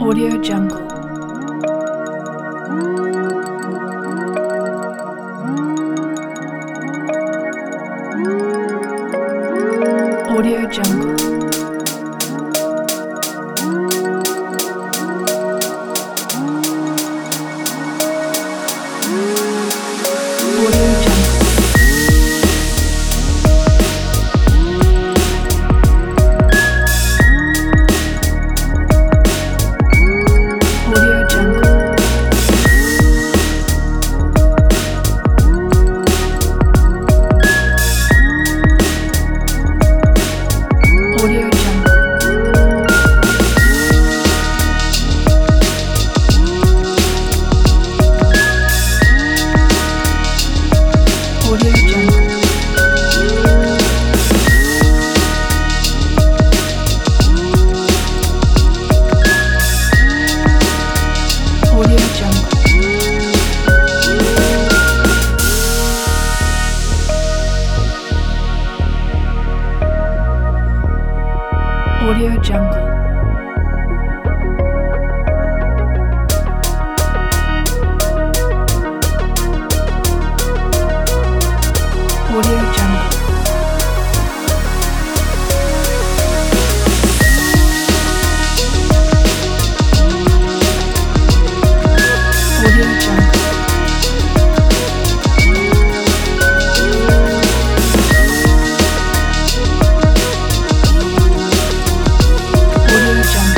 Audio Jungle. Audio Jungle. Audio Jungle. Audio Jungle. Audio Jungle. Audio Jungle. Audio Jungle. Audio Jungle. Audio Jungle. Audio Jungle. Audio Jungle.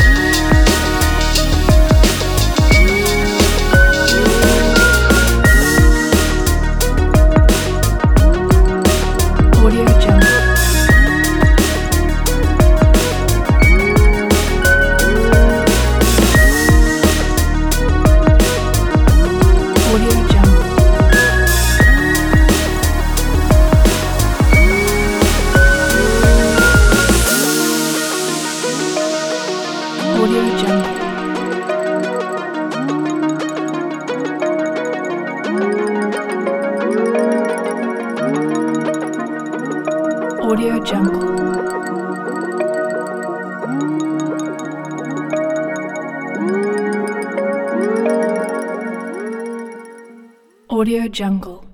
Audio Jungle. Audio Jungle. Audio Jungle. Audio Jungle. Audio Jungle.